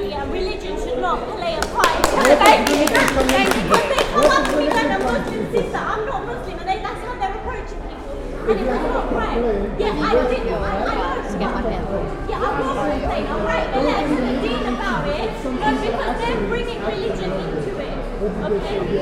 yeah, religion should not play a part in society. Because they come up to me like a Muslim sister. I'm not Muslim, and that's how they're approaching people. And it was not right. Yeah, I did. Yeah, I was complaining. I'm right, but let's deal about it. But because they're bringing religion into it. Okay?